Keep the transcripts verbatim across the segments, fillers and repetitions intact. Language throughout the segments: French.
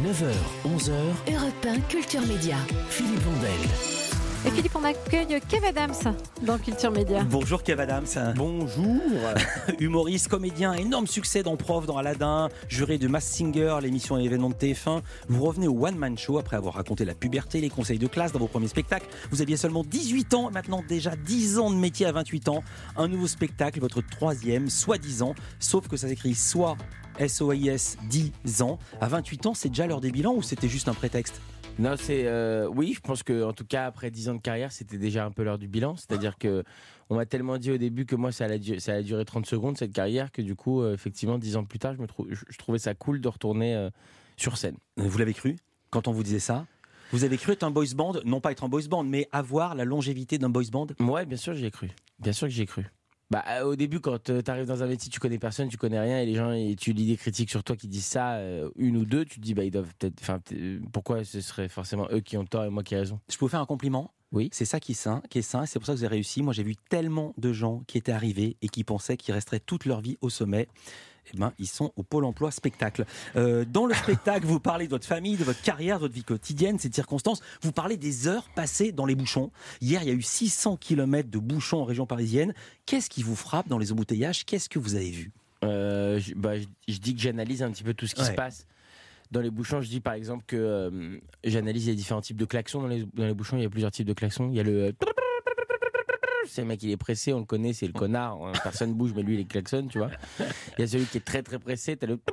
neuf heures, onze heures, Europe un Culture Média. Philippe Vandel. Et Philippe, on accueille Kev Adams dans Culture Média. Bonjour Kev Adams. Bonjour. Humoriste, comédien, énorme succès dans Prof, dans Aladdin, juré de Masked Singer, l'émission et événement de T F un. Vous revenez au One Man Show après avoir raconté la puberté, les conseils de classe dans vos premiers spectacles. Vous aviez seulement dix-huit ans, maintenant déjà dix ans de métier à vingt-huit ans. Un nouveau spectacle, votre troisième, soi-disant, sauf que ça s'écrit soit S O I S dix ans. À vingt-huit ans, c'est déjà l'heure des bilans ou c'était juste un prétexte ? Non, c'est euh, oui, je pense que en tout cas après dix ans de carrière, c'était déjà un peu l'heure du bilan. C'est-à-dire que on m'a tellement dit au début que moi ça allait, ça allait durer trente secondes cette carrière que du coup, euh, effectivement, dix ans plus tard, je me trou- je, je trouvais ça cool de retourner euh, sur scène. Vous l'avez cru quand on vous disait ça ? Vous avez cru être un boys band, non pas être un boys band, mais avoir la longévité d'un boys band ? Ouais, bien sûr, j'y ai cru. Bien sûr que j'y ai cru. Bah, euh, au début, quand euh, tu arrives dans un métier, tu connais personne, tu connais rien, et les gens, et tu lis des critiques sur toi qui disent ça, euh, une ou deux, tu te dis, bah, ils doivent peut-être. Enfin, pourquoi ce serait forcément eux qui ont tort et moi qui ai raison ? Je peux vous faire un compliment ? Oui. C'est ça qui est sain, qui est sain, c'est pour ça que vous avez réussi. Moi, j'ai vu tellement de gens qui étaient arrivés et qui pensaient qu'ils resteraient toute leur vie au sommet. Eh ben, ils sont au Pôle emploi spectacle. Euh, dans le spectacle, vous parlez de votre famille, de votre carrière, de votre vie quotidienne, ces circonstances. Vous parlez des heures passées dans les bouchons. Hier, il y a eu six cents kilomètres de bouchons en région parisienne. Qu'est-ce qui vous frappe dans les embouteillages ? Qu'est-ce que vous avez vu ? euh, je, bah, je, je dis que j'analyse un petit peu tout ce qui Ouais. se passe. Dans les bouchons, je dis par exemple que euh, j'analyse les différents types de klaxons. Dans les, dans les bouchons, il y a plusieurs types de klaxons. Il y a le... C'est le mec, il est pressé, on le connaît, c'est le connard. Personne bouge, mais lui, il est klaxonne, tu vois. Il y a celui qui est très très pressé, t'as le...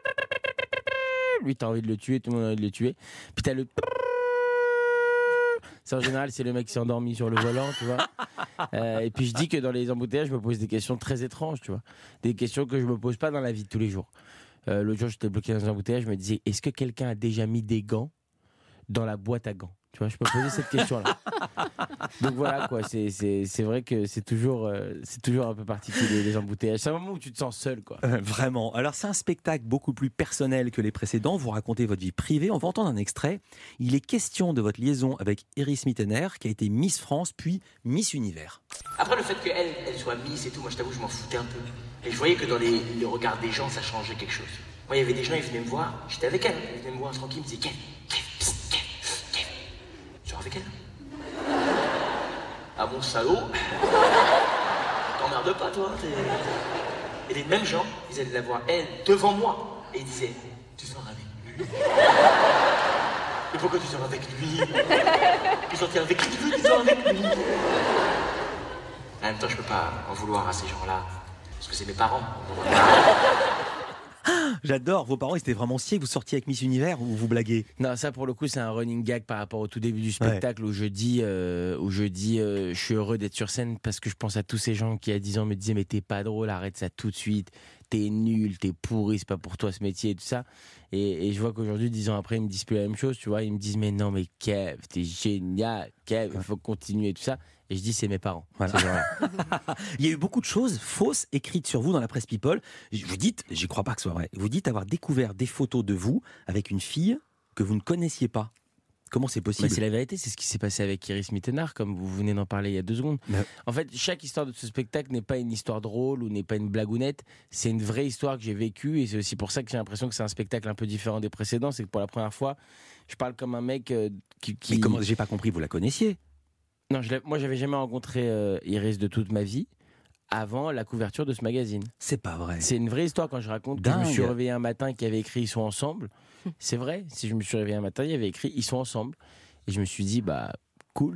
Lui, t'as envie de le tuer, tout le monde a envie de le tuer. Puis t'as le... Ça, en général, c'est le mec qui s'est endormi sur le volant, tu vois. Euh, et puis je dis que dans les embouteillages, je me pose des questions très étranges, tu vois. Des questions que je me pose pas dans la vie de tous les jours. Euh, l'autre jour, j'étais bloqué dans un embouteillage, je me disais, est-ce que quelqu'un a déjà mis des gants dans la boîte à gants ? Tu vois, je me posais cette question-là. Donc voilà, quoi. C'est, c'est, c'est vrai que c'est toujours, euh, c'est toujours un peu particulier, les embouteillages. C'est un moment où tu te sens seul, quoi. Euh, Vraiment. Alors, c'est un spectacle beaucoup plus personnel que les précédents. Vous racontez votre vie privée. On va entendre un extrait. Il est question de votre liaison avec Iris Mittener, qui a été Miss France, puis Miss Univers. Après, le fait qu'elle elle soit Miss et tout, moi je t'avoue, je m'en foutais un peu. Et je voyais que dans les, les regards des gens, ça changeait quelque chose. Moi, il y avait des gens, ils venaient me voir, j'étais avec elle. Ils venaient me voir tranquille, ils me disaient Kev, Kev, psst, Kev, Kev. Tu sors avec elle ? Ah bon, salaud. T'emmerdes pas, toi. T'es... Et les mêmes gens, ils allaient la voir, elle, devant moi. Et ils disaient, tu sors avec lui. Et pourquoi tu sors avec lui ? Tu sortir avec qui tu veux, tu sors avec lui. En même temps, je peux pas en vouloir à ces gens-là. Parce que c'est mes parents. J'adore. Vos parents, ils étaient vraiment sciés que vous sortiez avec Miss Univers ou vous blaguez ? Non, ça pour le coup, c'est un running gag par rapport au tout début du spectacle, ouais. où je dis, euh, où je dis, euh, je suis heureux d'être sur scène parce que je pense à tous ces gens qui à dix ans me disaient mais t'es pas drôle, arrête ça tout de suite, t'es nul, t'es pourri, c'est pas pour toi ce métier et tout ça. Et, et je vois qu'aujourd'hui, dix ans après, ils me disent plus la même chose, tu vois, ils me disent mais non mais Kev, t'es génial, Kev, il faut continuer et tout ça. Et je dis c'est mes parents. Voilà. Il y a eu beaucoup de choses fausses écrites sur vous dans la presse People. Vous dites, j'y crois pas que ce soit vrai, vous dites avoir découvert des photos de vous avec une fille que vous ne connaissiez pas. Comment c'est possible ? Mais c'est la vérité, c'est ce qui s'est passé avec Iris Mittener, comme vous venez d'en parler il y a deux secondes. Mais... En fait, chaque histoire de ce spectacle n'est pas une histoire drôle ou n'est pas une blagounette, c'est une vraie histoire que j'ai vécue et c'est aussi pour ça que j'ai l'impression que c'est un spectacle un peu différent des précédents, c'est que pour la première fois, je parle comme un mec euh, qui... qui... Mais comment, j'ai pas compris, vous la connaissiez ? Non, je moi j'avais jamais rencontré euh, Iris de toute ma vie avant la couverture de ce magazine. C'est pas vrai. C'est une vraie histoire quand je raconte Dingue. que je me suis réveillé un matin et qu'il y avait écrit Ils sont ensemble. C'est vrai, si je me suis réveillé un matin, il y avait écrit Ils sont ensemble. Et je me suis dit, bah, cool.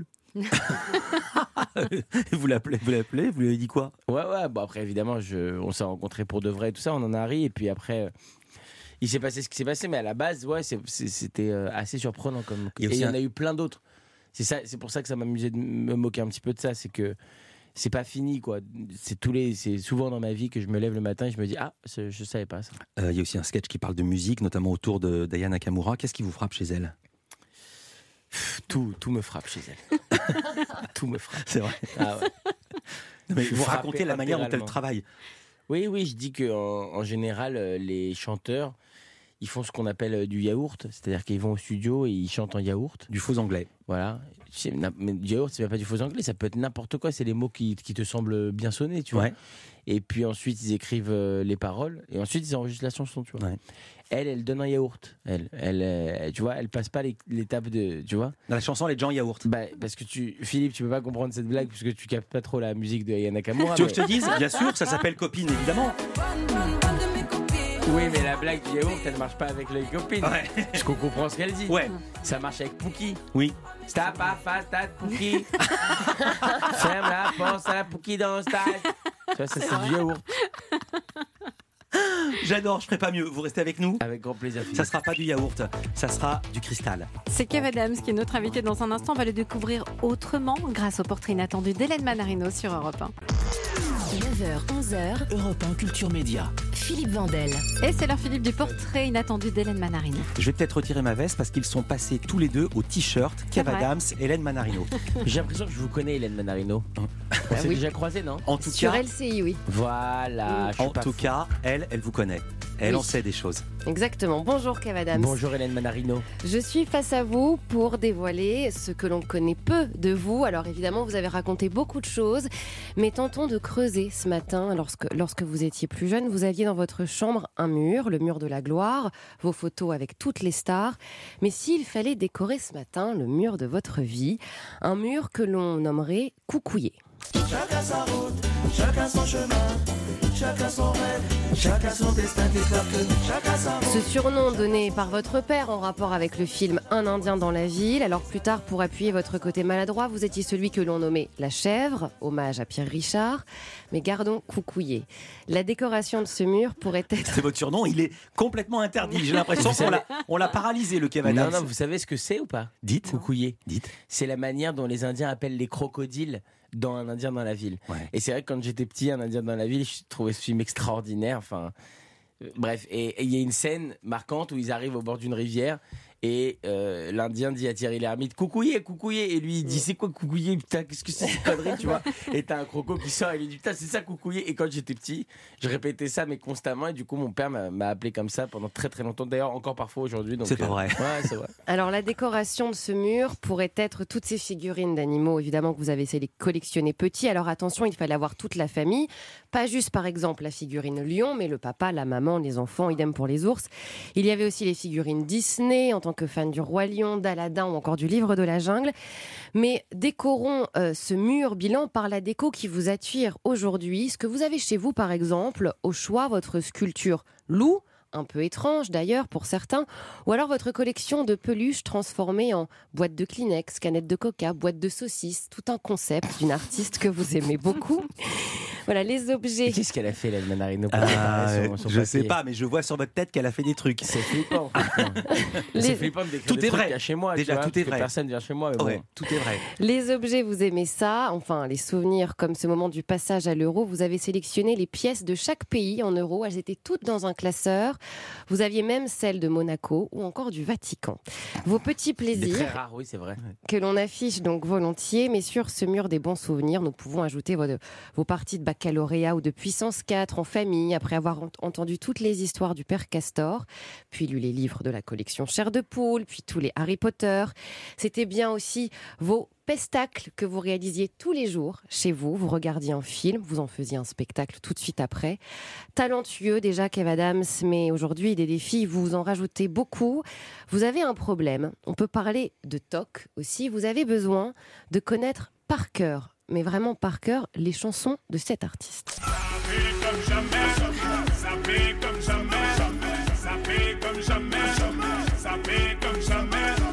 vous l'appelez, vous l'appelez, vous lui avez dit quoi ? Ouais, ouais, bon après évidemment, je, on s'est rencontrés pour de vrai et tout ça, on en a ri et puis après... Euh, il s'est passé ce qui s'est passé, mais à la base, ouais, c'est, c'est, c'était euh, assez surprenant. Comme... Et il y en a eu plein d'autres. C'est, ça, c'est pour ça que ça m'amusait de me moquer un petit peu de ça, c'est que c'est pas fini, quoi. C'est, tous les, c'est souvent dans ma vie que je me lève le matin et je me dis « Ah, je, je savais pas ça. » Il euh, y a aussi un sketch qui parle de musique, notamment autour de d'Aya Nakamura. Qu'est-ce qui vous frappe chez elle ? Tout, tout me frappe chez elle. Tout me frappe. C'est vrai. Ah ouais. Non, mais vous racontez la manière dont elle intégralement. travaille. Oui, oui, je dis qu'en en général, les chanteurs, ils font ce qu'on appelle euh, du yaourt, c'est-à-dire qu'ils vont au studio et ils chantent en yaourt. Du faux anglais. Voilà. C'est, mais du yaourt, c'est même pas du faux anglais, ça peut être n'importe quoi, c'est les mots qui, qui te semblent bien sonner, tu vois. Ouais. Et puis ensuite, ils écrivent euh, les paroles et ensuite, ils enregistrent la chanson, tu vois. Ouais. Elle, elle donne un yaourt. Elle, elle, elle, tu vois, elle passe pas les- l'étape de, tu vois. Dans la chanson, les gens yaourt. Bah, parce que tu, Philippe, tu peux pas comprendre cette blague parce que tu captes pas trop la musique de Aya Nakamura. Tu veux que mais- je te dise? Bien sûr, ça s'appelle copine, évidemment. Oui, mais la blague du yaourt, elle marche pas avec les copines. Ouais. Parce qu'on comprend ce qu'elle dit. Ouais. Ça marche avec Pookie. Oui. Stop à face, stade Pookie. Ferme la porte à la Pookie dans le stade. Tu vois, ça c'est du yaourt. J'adore, je ferai pas mieux. Vous restez avec nous? Avec grand plaisir, Philippe. Ça sera pas du yaourt, ça sera du cristal. C'est Kev Adams qui est notre invité dans un instant. On va le découvrir autrement grâce au portrait inattendu d'Hélène Manarino sur Europe un. neuf heures, onze heures, Europe un Culture Média. Philippe Vandel. Et c'est l'heure, Philippe, du portrait inattendu d'Hélène Manarino. Je vais peut-être retirer ma veste parce qu'ils sont passés tous les deux au t-shirt Kev vrai. Adams, Hélène Manarino. J'ai l'impression que je vous connais, Hélène Manarino. On s'est oui. déjà croisé, non? En tout Sur cas, L C I, oui. Voilà. je suis en pas tout fou. cas, elle, elle vous connaît. Elle Oui. en sait des choses. Exactement. Bonjour Kev Adams. Bonjour Hélène Manarino. Je suis face à vous pour dévoiler ce que l'on connaît peu de vous. Alors évidemment, vous avez raconté beaucoup de choses, mais tentons de creuser ce matin. Lorsque, lorsque vous étiez plus jeune, vous aviez dans votre chambre un mur, le mur de la gloire, vos photos avec toutes les stars. Mais s'il fallait décorer ce matin le mur de votre vie, un mur que l'on nommerait coucouillé. Chacun sa route, chacun son chemin, chacun son rêve, chacun son destin qui porte, chacun sa route. Ce surnom donné par votre père en rapport avec le film Un Indien dans la ville. Alors plus tard, pour appuyer votre côté maladroit, vous étiez celui que l'on nommait la chèvre, hommage à Pierre Richard. Mais gardons coucouillé. La décoration de ce mur pourrait être... C'est votre surnom, il est complètement interdit. J'ai l'impression qu'on l'a, on l'a paralysé, le Kev Adams. Non, non, vous savez ce que c'est ou pas? Dites. Coucouillé. Dites. C'est la manière dont les Indiens appellent les crocodiles dans Un Indien dans la ville. Ouais. Et c'est vrai que quand j'étais petit, Un Indien dans la ville, je trouvais ce film extraordinaire. Enfin, euh, bref, et il y a une scène marquante où ils arrivent au bord d'une rivière. Et euh, l'Indien dit à Thierry Lhermitte, coucouillé, coucouillé. Et lui, il dit, c'est quoi coucouillé? Putain, qu'est-ce que c'est cette connerie, tu vois? Et t'as un croco qui sort et lui dit, putain, c'est ça coucouillé. Et quand j'étais petit, je répétais ça, mais constamment. Et du coup, mon père m'a, m'a appelé comme ça pendant très très longtemps. D'ailleurs, encore parfois aujourd'hui. donc, C'est pas euh, vrai. Ouais, c'est vrai. Alors la décoration de ce mur pourrait être toutes ces figurines d'animaux, évidemment, que vous avez essayé de collectionner petit. Alors attention, il fallait avoir toute la famille. Pas juste, par exemple, la figurine lion, mais le papa, la maman, les enfants, idem pour les ours. Il y avait aussi les figurines Disney, en tant que fan du Roi Lion, d'Aladin ou encore du Livre de la Jungle. Mais décorons euh, ce mur bilan par la déco qui vous attire aujourd'hui. Ce que vous avez chez vous, par exemple, au choix, votre sculpture loup, un peu étrange d'ailleurs pour certains, ou alors votre collection de peluches transformées en boîte de Kleenex, canette de Coca, boîte de saucisses, tout un concept d'une artiste que vous aimez beaucoup. Voilà, les objets. Et qu'est-ce qu'elle a fait, Hélène Manarino pour Ah, préparer son- son je papier? sais pas, mais je vois sur votre tête qu'elle a fait des trucs. C'est flippant. franchement. Les- C'est flippant de décrire Tout des est trucs vrai. qu'il y a chez moi. Déjà, tu vois, tout est parce que vrai. Personne vient chez moi. Mais bon. Ouais, tout est vrai. Les objets, vous aimez ça. Enfin, les souvenirs comme ce moment du passage à l'euro. Vous avez sélectionné les pièces de chaque pays en euros. Elles étaient toutes dans un classeur. Vous aviez même celles de Monaco ou encore du Vatican. Vos petits C'est très plaisirs rare, oui, c'est vrai. que l'on affiche donc volontiers, mais sur ce mur des bons souvenirs, nous pouvons ajouter vos, vos parties de baccalauréat ou de puissance quatre en famille, après avoir ent- entendu toutes les histoires du père Castor, puis lu les livres de la collection Chair de Poule, puis tous les Harry Potter. C'était bien aussi vos pestacles que vous réalisiez tous les jours chez vous. Vous regardiez un film, vous en faisiez un spectacle tout de suite après. Talentueux déjà, Kev Adams, mais aujourd'hui, des défis, vous en rajoutez beaucoup. Vous avez un problème. On peut parler de toc aussi. Vous avez besoin de connaître par cœur, mais vraiment par cœur, les chansons de cet artiste. Comme jamais, ça fait comme jamais, ça fait comme jamais, ça fait comme jamais.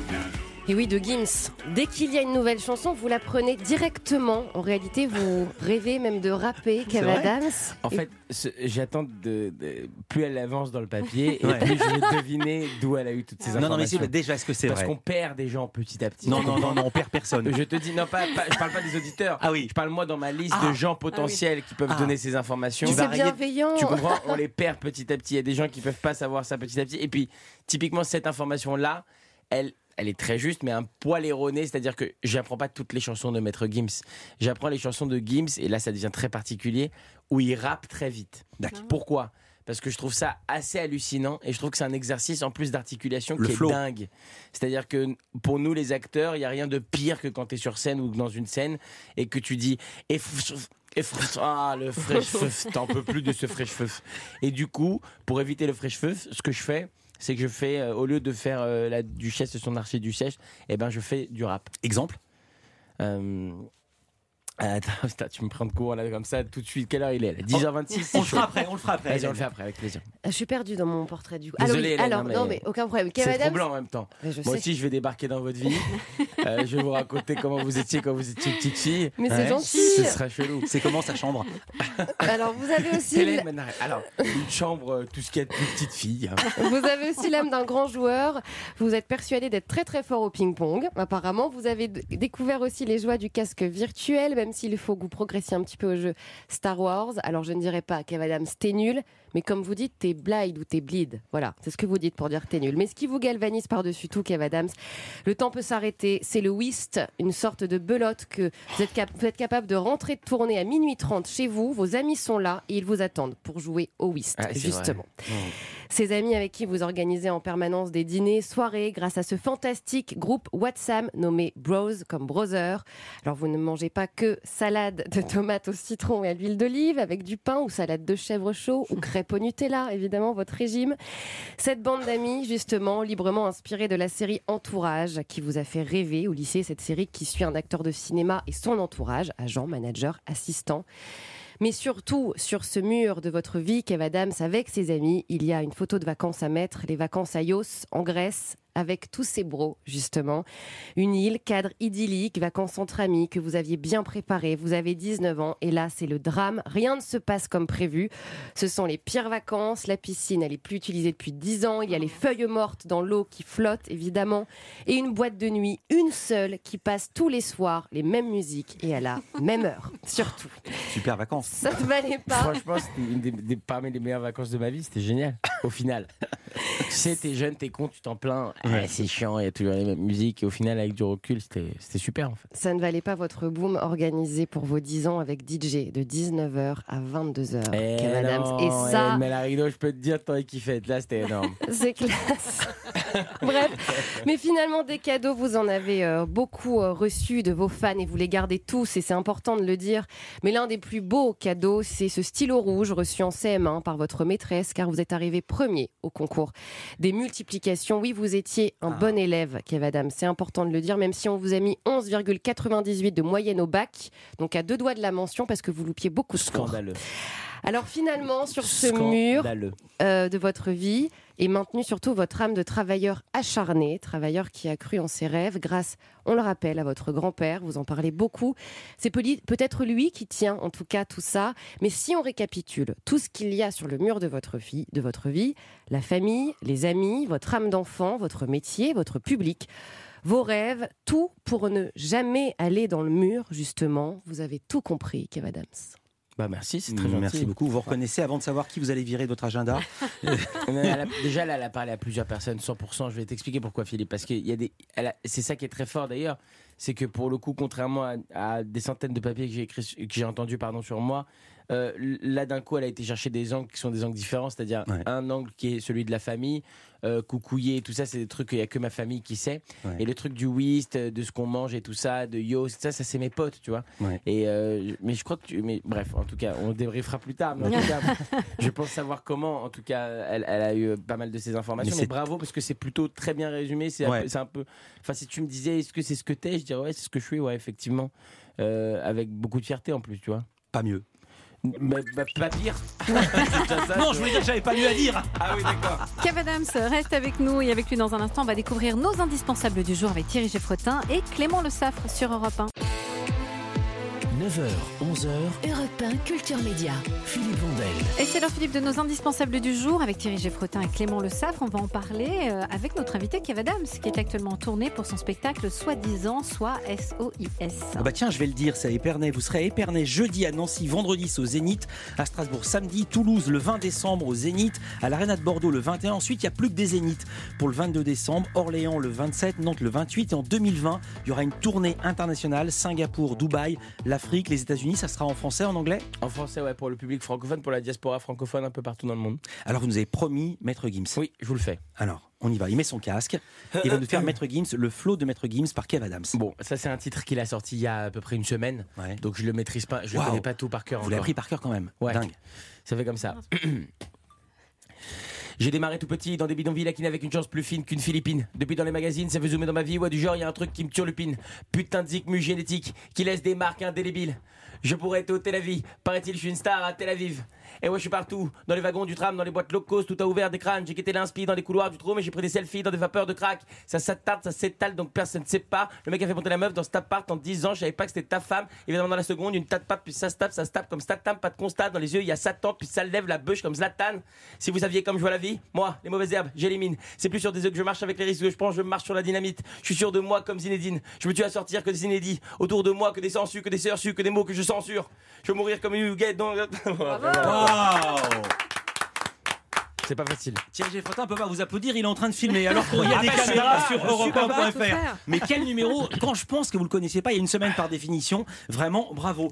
Et oui, de Gims. Dès qu'il y a une nouvelle chanson, vous la prenez directement. En réalité, vous rêvez même de rapper, Kev vrai Adams. En Et fait, ce- j'attends de, de- plus elle avance dans le papier, et Ouais. plus je vais deviner d'où elle a eu toutes ces Non, non, mais informations. c'est, déjà, est-ce que c'est Parce vrai? qu'on perd des gens petit à petit. Non, non, non, non, on perd personne. Je te dis, non, pas, pas- je parle pas des auditeurs. Ah oui. Je parle moi dans ma liste Ah. de gens potentiels qui peuvent Ah. donner ces informations. c'est vas rayer- bienveillant. Tu comprends? On les perd petit à petit. Il y a des gens qui peuvent pas savoir ça petit à petit. Et puis, typiquement, cette information-là, elle, elle est très juste, mais un poil erroné. C'est-à-dire que j'apprends pas toutes les chansons de Maître Gims. J'apprends les chansons de Gims, et là, ça devient très particulier, où il rappe très vite. D'accord. Pourquoi? parce que je trouve ça assez hallucinant et je trouve que c'est un exercice en plus d'articulation Le qui flow. est dingue. C'est-à-dire que pour nous les acteurs, il n'y a rien de pire que quand tu es sur scène ou dans une scène et que tu dis et f- et f- ah le fresh feuf, t'en peux plus de ce fresh feuf. Et du coup, pour éviter le fresh feuf, ce que je fais, c'est que je fais euh, au lieu de faire euh, la duchesse et son archiduchesse, eh ben je fais du rap. Exemple. Euh... Attends, putain, tu me prends de court là comme ça tout de suite. Quelle heure il est là dix heures vingt-six. On le fera après, on le fera après. Vas-y, on le fait après avec plaisir. Je suis perdue dans mon portrait du coup. Désolé, alors, oui, Hélène, alors hein, mais non mais aucun problème. Kev C'est Adams, troublant en même temps. Mais je Moi sais. aussi, je vais débarquer dans votre vie. Euh, je vais vous raconter comment vous étiez quand vous étiez petite fille. Mais Ouais. c'est gentil. Ce sera chelou. C'est comment sa chambre? Alors vous avez aussi Hélène Manaré. Alors, une chambre, euh, tout ce qu'il y a de plus petite fille. hein. Vous avez aussi l'âme d'un grand joueur. Vous êtes persuadé d'être très très fort au ping-pong. Apparemment, vous avez d- découvert aussi les joies du casque virtuel, même s'il faut que vous progressiez un petit peu au jeu Star Wars. Alors je ne dirais pas, Kev Adams, t'es nul, mais comme vous dites, t'es blind ou t'es bleed. Voilà, c'est ce que vous dites pour dire que t'es nul. Mais ce qui vous galvanise par-dessus tout, Kev Adams, le temps peut s'arrêter. C'est le whist, une sorte de belote que vous êtes, cap- vous êtes capable de rentrer de tourner à minuit trente chez vous. Vos amis sont là et ils vous attendent pour jouer au whist, Ah, c'est justement. vrai. Ces amis avec qui vous organisez en permanence des dîners, soirées, grâce à ce fantastique groupe WhatsApp nommé Bros comme Brother. Alors vous ne mangez pas que salade de tomates au citron et à l'huile d'olive avec du pain ou salade de chèvre chaud ou crêpes au Nutella, évidemment votre régime. Cette bande d'amis, justement, librement inspirée de la série Entourage qui vous a fait rêver au lycée, cette série qui suit un acteur de cinéma et son entourage, agent, manager, assistant. Mais surtout, sur ce mur de votre vie, Kev Adams, avec ses amis, il y a une photo de vacances à mettre, les vacances à Ios, en Grèce, avec tous ces bros, justement. Une île, cadre idyllique, vacances entre amis, que vous aviez bien préparé. Vous avez dix-neuf ans, et là, c'est le drame. Rien ne se passe comme prévu. Ce sont les pires vacances. La piscine, elle est plus utilisée depuis dix ans. Il y a les feuilles mortes dans l'eau qui flottent, évidemment. Et une boîte de nuit, une seule, qui passe tous les soirs les mêmes musiques et à la même heure, surtout. Super vacances. Ça ne valait pas. Franchement, c'était une des, des- parmi les meilleures vacances de ma vie. C'était génial, au final. Tu sais, t'es jeune, t'es con, tu t'en plains. Ouais. Ah, c'est chiant, il y a toujours les mêmes musiques. Et au final, avec du recul, c'était c'était super en fait. Ça ne valait pas votre boom organisé pour vos dix ans avec D J de dix-neuf heures à vingt-deux heures. Eh Kev Adams. non, Et ça, eh, mais la rideau, je peux te dire, t'aurais kiffé être là, c'était énorme. c'est classe. Bref, mais finalement, des cadeaux, vous en avez euh, beaucoup euh, reçus de vos fans et vous les gardez tous, et c'est important de le dire. Mais l'un des plus beaux cadeaux, c'est ce stylo rouge reçu en C M un par votre maîtresse, car vous êtes arrivé premier au concours des multiplications. Oui, vous étiez un Ah. bon élève, Kev Adams, c'est important de le dire, même si on vous a mis onze virgule quatre-vingt-dix-huit de moyenne au bac, donc à deux doigts de la mention, parce que vous loupiez beaucoup de cours. Scandaleux. Alors finalement, sur ce mur Scandaleux. euh, de votre vie est maintenu surtout votre âme de travailleur acharné, travailleur qui a cru en ses rêves grâce, on le rappelle, à votre grand-père, vous en parlez beaucoup. C'est poli- peut-être lui qui tient en tout cas tout ça, mais si on récapitule tout ce qu'il y a sur le mur de votre vie, de votre vie, la famille, les amis, votre âme d'enfant, votre métier, votre public, vos rêves, tout pour ne jamais aller dans le mur, justement, vous avez tout compris, Kev Adams. Bah merci, c'est très gentil. Merci beaucoup. Vous reconnaissez avant de savoir qui vous allez virer de votre agenda? Mais elle a- déjà, là, elle a parlé à plusieurs personnes, cent pour cent. Je vais t'expliquer pourquoi, Philippe. Parce qu'il y a des. elle a- C'est ça qui est très fort d'ailleurs. C'est que pour le coup, contrairement à, à des centaines de papiers que j'ai écrits, que j'ai entendus pardon, sur moi, euh, là d'un coup, elle a été chercher des angles qui sont des angles différents. C'est-à-dire Ouais. un angle qui est celui de la famille, euh, coucouiller, tout ça, c'est des trucs qu'il n'y a que ma famille qui sait. Ouais. Et le truc du whist, de ce qu'on mange et tout ça, de yo, ça, ça c'est mes potes, tu vois. Ouais. Et euh, mais je crois que tu. Mais bref, en tout cas, on débriefera plus tard. Mais en tout cas, je pense savoir comment. En tout cas, elle, elle a eu pas mal de ces informations. Mais Mais, c'est- bravo parce que c'est plutôt très bien résumé. C'est un Ouais. peu- c'est un peu. Enfin, si tu me disais, est-ce que c'est ce que t'es, je dirais ouais, c'est ce que je suis. Ouais, effectivement, Euh, avec beaucoup de fierté en plus, tu vois. Pas mieux. Bah, bah, pas pire. C'est déjà ça, Non, tu je vois. voulais dire que j'avais pas mieux à dire. Ah oui, d'accord. Kev Adams reste avec nous et avec lui dans un instant, on va découvrir nos indispensables du jour avec Thierry Geffrotin et Clément Le Saffre sur Europe un. neuf heures, onze heures, Europe un Culture Média. Philippe Vandel. Et c'est l'heure, Philippe, de nos indispensables du jour avec Thierry Geffrotin et Clément Le Saffre. On va en parler euh, avec notre invité Kev Adams qui est actuellement en tournée pour son spectacle Soi-disant, soit S O I S. Ah bah tiens, je vais le dire, c'est à Épernay. Vous serez à Épernay jeudi, à Nancy, vendredi c'est au Zénith, à Strasbourg samedi, Toulouse le vingt décembre au Zénith, à l'Arena de Bordeaux le vingt et un. Ensuite, il n'y a plus que des Zéniths pour le vingt-deux décembre, Orléans le vingt-sept, Nantes le vingt-huit. Et en deux mille vingt, il y aura une tournée internationale, Singapour, Dubaï, l'Afrique, l'Afrique, les États-Unis, ça sera en français, en anglais? En français, ouais, pour le public francophone, pour la diaspora francophone un peu partout dans le monde. Alors vous nous avez promis Maître Gims. Oui, je vous le fais. Alors, on y va. Il met son casque. Il va nous faire Maître Gims, le flow de Maître Gims par Kev Adams. Bon, ça c'est un titre qu'il a sorti il y a à peu près une semaine. Ouais. Donc je le maîtrise pas, je Wow. le connais pas tout par cœur. Vous l'avez encore. appris par cœur quand même. Ouais. Dingue. Ça fait comme ça. J'ai démarré tout petit dans des bidonvilles qui n'avaient qu'une chance plus fine qu'une Philippine. Depuis dans les magazines, ça veut zoomer dans ma vie. Ouais, du genre, il y a un truc qui me turlupine. Putain de zik mu génétique qui laisse des marques indélébiles. Je pourrais être au Tel Aviv. Paraît-il, je suis une star à Tel Aviv. Et ouais, je suis partout. Dans les wagons du tram, dans les boîtes low cost, tout a ouvert des crânes. J'ai quitté l'inspi dans les couloirs du trou, mais j'ai pris des selfies dans des vapeurs de crack. Ça s'attarde, ça s'étale, donc personne ne sait pas. Le mec a fait monter la meuf dans cet appart en dix ans. Je savais pas que c'était ta femme. Évidemment, dans la seconde, une tas de pattes, puis ça se tape, ça se tape comme Statam, pas de constat. Dans les yeux, il y a Satan, puis ça lève la bûche comme Zlatan. Si vous saviez comme je vois la vie, moi, les mauvaises herbes, j'élimine. C'est plus sur des œufs que je marche avec les risques que je prends, je marche sur la dynamite. Je suis sûr de moi comme Zinedine. Je me tue à sortir que des inédits. Autour de moi, que des sensus, que des sersus, que des mots que je censure. Je veux mourir comme une huguette dans. Waouh. C'est pas facile. Thierry Géfrotin peut pas vous applaudir, il est en train de filmer. Alors qu'il y a Ah des bah, je suis caméras là, sur je suis Europe un point pas, F tout R. faire. Mais quel numéro? Quand je pense que vous le connaissiez pas, il y a une semaine par définition. Vraiment, bravo.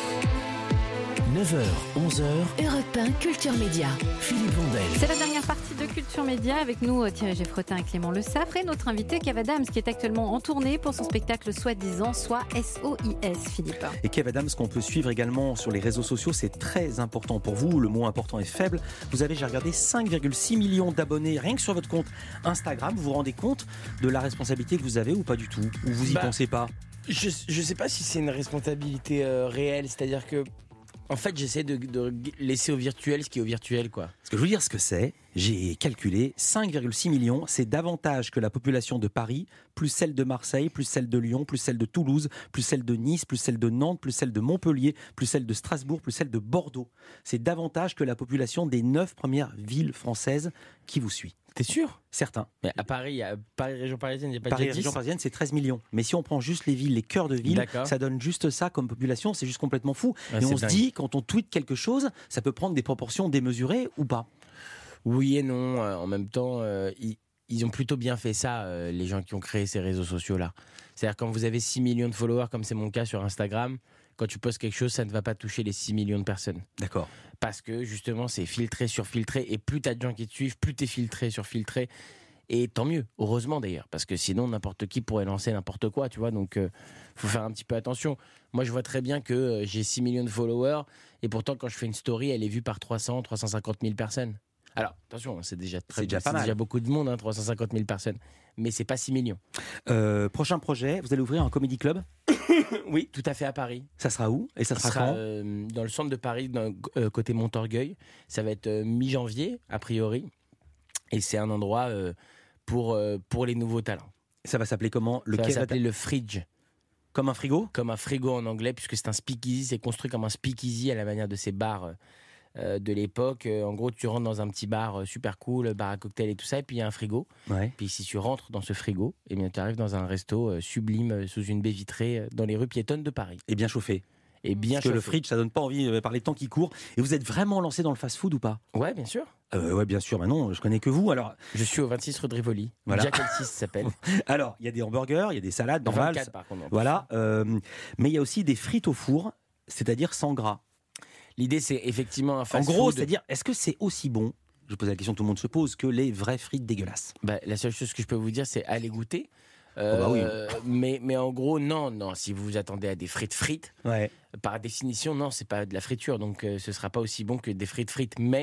neuf heures, onze heures, Europe un Culture Média. Philippe Blondel. C'est la dernière partie de Culture Média avec nous euh, Thierry Géfrotin et Clément Le Saffre et notre invité Kev Adams qui est actuellement en tournée pour son spectacle Soi-disant, soit S O I S, Philippe. Et Kev Adams, qu'on peut suivre également sur les réseaux sociaux, c'est très important pour vous. Le mot important est faible. Vous avez, j'ai regardé, cinq virgule six millions d'abonnés rien que sur votre compte Instagram. Vous vous rendez compte de la responsabilité que vous avez ou pas du tout? Ou vous y Bah, pensez pas? Je, je sais pas si c'est une responsabilité euh, réelle, c'est-à-dire que en fait j'essaie de, de laisser au virtuel ce qui est au virtuel, quoi. Parce que je veux dire ce que c'est, j'ai calculé, cinq virgule six millions, c'est davantage que la population de Paris, plus celle de Marseille, plus celle de Lyon, plus celle de Toulouse, plus celle de Nice, plus celle de Nantes, plus celle de Montpellier, plus celle de Strasbourg, plus celle de Bordeaux. C'est davantage que la population des neuf premières villes françaises qui vous suit. T'es sûr? Certains. Mais à Paris, il y a Paris région parisienne, il n'y a pas Paris, déjà dix? région parisienne, c'est treize millions. Mais si on prend juste les villes, les cœurs de ville, D'accord. ça donne juste ça comme population, c'est juste complètement fou. Ouais, et c'est on se dingue. dit, quand on tweet quelque chose, ça peut prendre des proportions démesurées ou pas. Oui et non. euh, en même temps, euh, ils, ils ont plutôt bien fait ça, euh, les gens qui ont créé ces réseaux sociaux-là. C'est-à-dire quand vous avez six millions de followers, comme c'est mon cas sur Instagram, quand tu postes quelque chose, ça ne va pas toucher les six millions de personnes. D'accord. Parce que justement, c'est filtré sur filtré. Et plus tu as de gens qui te suivent, plus tu es filtré sur filtré. Et tant mieux, heureusement d'ailleurs, parce que sinon n'importe qui pourrait lancer n'importe quoi, tu vois, donc euh, faut faire un petit peu attention. Moi je vois très bien que euh, j'ai six millions de followers, et pourtant quand je fais une story, elle est vue par trois cents, trois cent cinquante mille personnes. Alors attention, c'est déjà, très, C'est déjà pas mal. déjà beaucoup de monde, hein, trois cent cinquante mille personnes, mais c'est pas six millions. Euh, prochain projet, vous allez ouvrir un comedy club. Oui, tout à fait à Paris. Ça sera où? Et ça Ça sera, sera quand euh, dans le centre de Paris, dans, euh, côté Montorgueil. Ça va être euh, mi-janvier, a priori, et c'est un endroit... euh, Pour, euh, pour les nouveaux talents. Ça va s'appeler comment? Le Ça va Kev s'appeler Adams- le fridge, Comme un frigo? comme un frigo en anglais, puisque c'est un speakeasy, c'est construit comme un speakeasy à la manière de ces bars euh, de l'époque. Euh, en gros, tu rentres dans un petit bar euh, super cool, bar à cocktail et tout ça, et puis il y a un frigo. Ouais. Puis si tu rentres dans ce frigo, eh bien, tu arrives dans un resto euh, sublime, euh, sous une baie vitrée, euh, dans les rues piétonnes de Paris. Et bien chauffé. Et bien Parce que le chauffé. fridge, ça donne pas envie euh, par les temps qui courent. Et vous êtes vraiment lancé dans le fast-food ou pas? Ouais, bien sûr. euh, Ouais, bien sûr. Maintenant, je connais que vous. Alors, Je suis au vingt-six rue de Rivoli. Voilà. Jack Elsis s'appelle. alors, il y a des hamburgers, il y a des salades normales. vingt-quatre par contre. Voilà. euh, mais il y a aussi des frites au four, c'est-à-dire sans gras. L'idée, c'est effectivement un En fast gros, food. c'est-à-dire, est-ce que c'est aussi bon? Je pose la question que tout le monde se pose, que les vraies frites dégueulasses. Bah, la seule chose que je peux vous dire, c'est aller goûter. Oh bah oui. Euh, mais, mais en gros, non, non. Si vous vous attendez à des frites frites, Ouais. par définition, non, c'est pas de la friture. Donc, euh, ce sera pas aussi bon que des frites frites. Mais,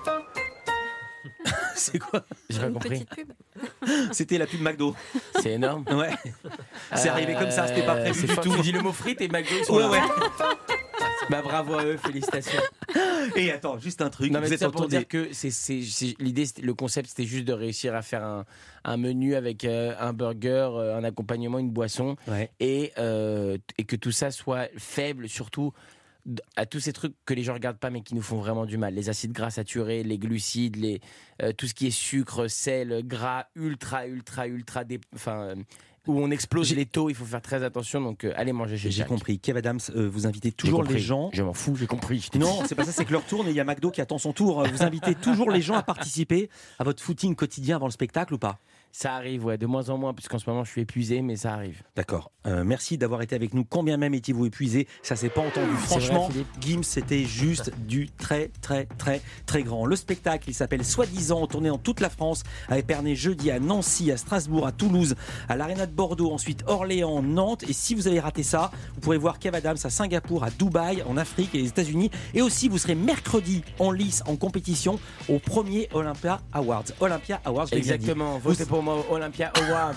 C'est quoi? j'ai pas Une compris. petite pub. C'était la pub McDo. C'est énorme. Ouais. C'est arrivé comme ça, c'était pas Euh, prévu c'est du fort. tout. Tu dis le mot frites et McDo, ils sont Ouais, là. ouais. Bah, bravo à eux, félicitations. Et attends, juste un truc. Non, mais vous c'est êtes ça pour autour des... dire que c'est, c'est, c'est- l'idée, c'était- le concept, c'était juste de réussir à faire un, un menu avec euh, un burger, euh, un accompagnement, une boisson, Ouais. et, euh, et que tout ça soit faible, surtout d- à tous ces trucs que les gens regardent pas mais qui nous font vraiment du mal, les acides gras saturés, les glucides, les, euh, tout ce qui est sucre, sel, gras, ultra, ultra, ultra, dé- enfin, euh, où on explose les taux, il faut faire très attention, donc euh, allez manger chez J'ai Jack. compris. Kev Adams, euh, vous invitez toujours les gens. Je m'en fous, j'ai compris. Non, c'est pas ça, c'est que leur tourne et il y a McDo qui attend son tour. Vous invitez toujours les gens à participer à votre footing quotidien avant le spectacle ou pas? Ça arrive, ouais, de moins en moins, puisqu'en ce moment je suis épuisé, mais ça arrive. D'accord. Euh, merci d'avoir été avec nous. Combien même étiez-vous épuisé? Ça s'est pas entendu. Franchement, vrai, Gims, c'était juste du très, très, très, très grand. Le spectacle, il s'appelle Soi-disant, tourné dans toute la France, à Épernay jeudi, à Nancy, à Strasbourg, à Toulouse, à l'Arena de Bordeaux, ensuite Orléans, Nantes. Et si vous avez raté ça, vous pourrez voir Kev Adams à Singapour, à Dubaï, en Afrique et les États-Unis. Et aussi, vous serez mercredi en lice, en compétition, au premier Olympia Awards. Olympia Awards, je l'ai bien dit. Exactement, votez pour moi au Olympia Awards.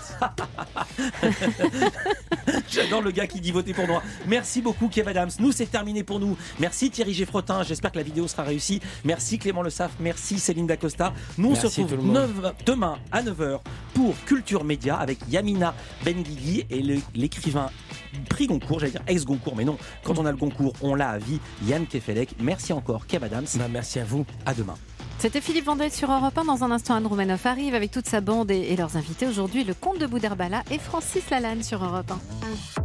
J'adore le gars qui dit voter pour moi. Merci beaucoup Kev Adams. Nous, c'est terminé pour nous. Merci Thierry Geffrotin. J'espère que la vidéo sera réussie. Merci Clément Le Saff. Merci Céline Dacosta. Nous, Merci on se retrouve neuf demain à neuf heures pour Culture Média avec Yamina Benguigui et le, l'écrivain prix Goncourt, j'allais dire ex-Goncourt, mais non. Quand on a le Goncourt, on l'a à vie. Yann Kefelec. Merci encore Kev Adams. Bah, merci à vous. À demain. C'était Philippe Vandel sur Europe un. Dans un instant, Anne Roumanoff arrive avec toute sa bande et, et leurs invités. Aujourd'hui, le comte de Boudherbala et Francis Lalanne sur Europe un.